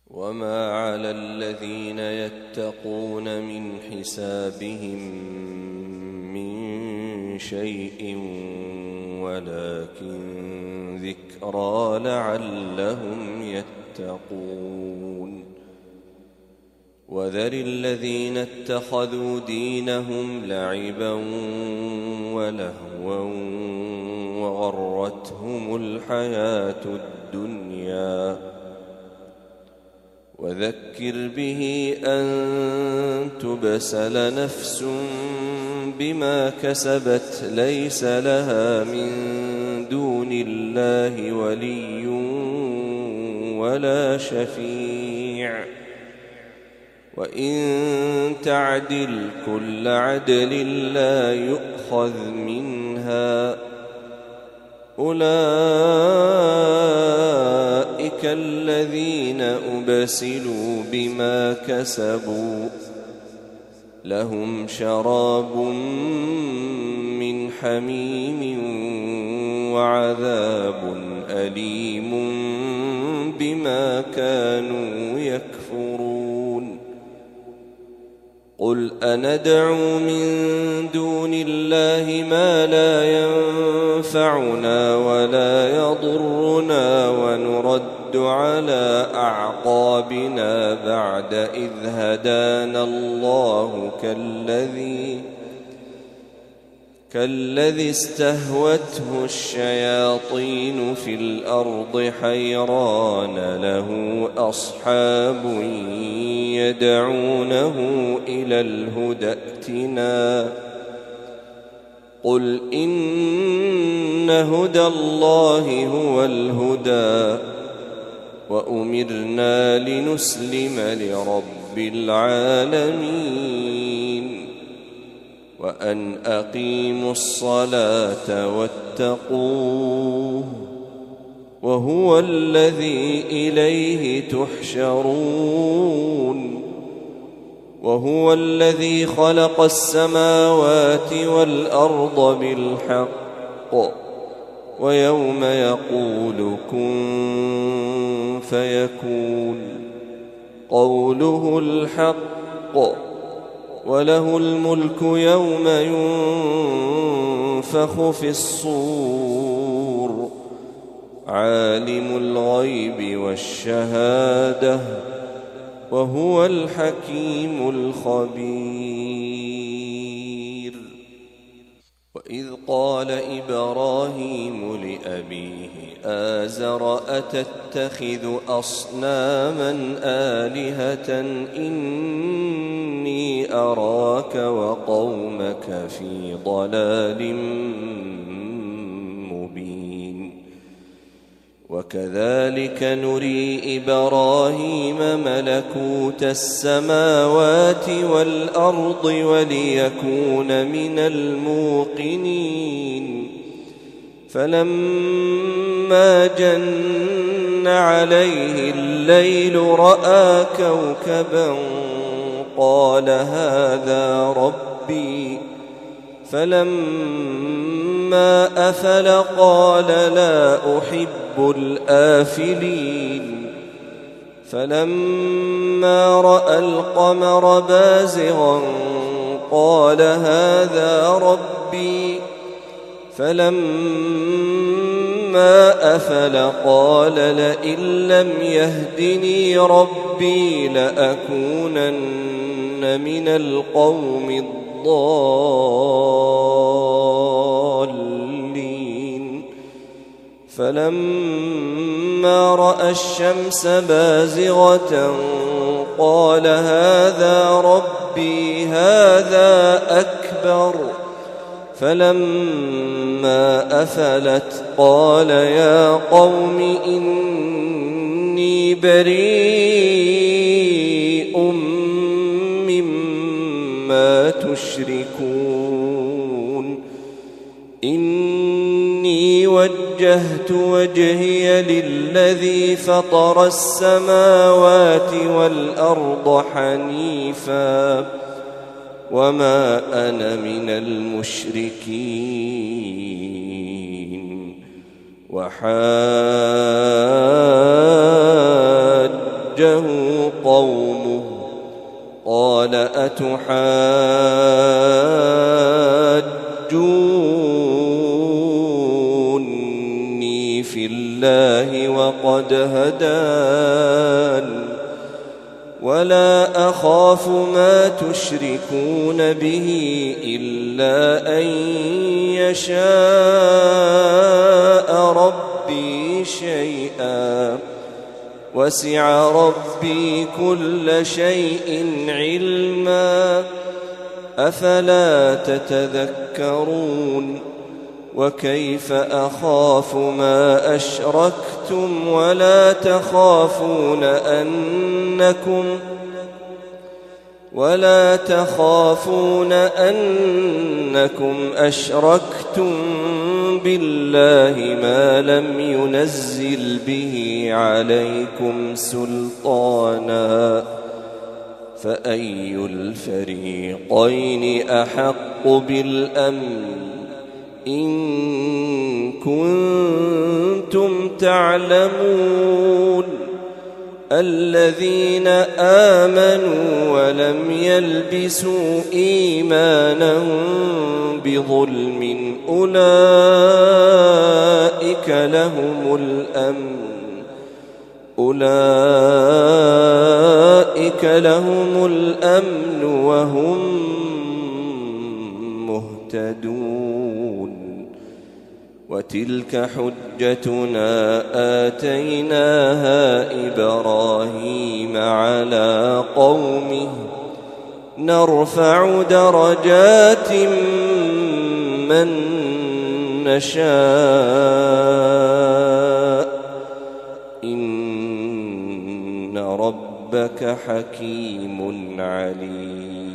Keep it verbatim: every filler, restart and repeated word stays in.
وما على الذين يتقون من حسابهم من شيء ولكن ذكرى لعلهم يتقون. وذر الذين اتخذوا دينهم لعبا ولهوا وغرتهم الحياة الدنيا وذكر به أن تبسل نفس بما كسبت ليس لها من دون الله ولي ولا شفيع وإن تعدل كل عدل لا يؤخذ منها أولئك الذين أبسلوا بما كسبوا لهم شراب من حميم وعذاب أليم بما كانوا يكفرون. قل أندعو من دون الله ما لا ينفعنا ولا يضرنا ونرد على أعقابنا بعد إذ هدانا الله كالذي كالذي استهوته الشياطين في الأرض حيران له أصحاب يدعونه إلى الهدى ائتنا قل إن هدى الله هو الهدى وأمرنا لنسلم لرب العالمين وأن أقيموا الصلاة واتقوه وهو الذي إليه تحشرون. وهو الذي خلق السماوات والأرض بالحق ويوم يقول كن فيكون قوله الحق وله الملك يوم ينفخ في الصور عالم الغيب والشهادة وهو الحكيم الخبير. وإذ قال إبراهيم لأبيه آزر أتتخذ أصناما آلهة إني أراك وقومك في ضلال مبين. وكذلك نري إبراهيم ملكوت السماوات والأرض وليكون من الموقنين. فلما جن عليه الليل رأى كوكبا قال هذا ربي فلما أفل قال لا أحب الآفلين. فلما رأى القمر بازغا قال هذا ربي فلما أفل قال لئن لم يهدني ربي لأكونن من القوم الضالين. فلما رأى الشمس بازغة قال هذا ربي هذا أكبر. فلما أفلت قال يا قوم إني بريء مما تشركون. إني وجهت وجهي للذي فطر السماوات والأرض حنيفا وما أنا من المشركين. وحاجه حاجه قومه قال أتحاجوني في الله وقد هدان ولا أخاف ما تشركون به إلا أن يشاء ربي شيئا وسع ربي كل شيء علما أفلا تتذكرون وكيف أخاف ما أشركتم ولا تخافون أنكم ولا تخافون أنكم أشركتم بالله ما لم ينزل به عليكم سلطانا فأي الفريقين أحق بالأمن إن كنتم تعلمون الذين آمنوا ولم يلبسوا إيمانهم بظلم أولئك لهم الأمن أولئك لهم الأمن وهم مهتدون وتلك حجتنا آتيناها إبراهيم على قومه نرفع درجات من نشاء إن ربك حكيم عليم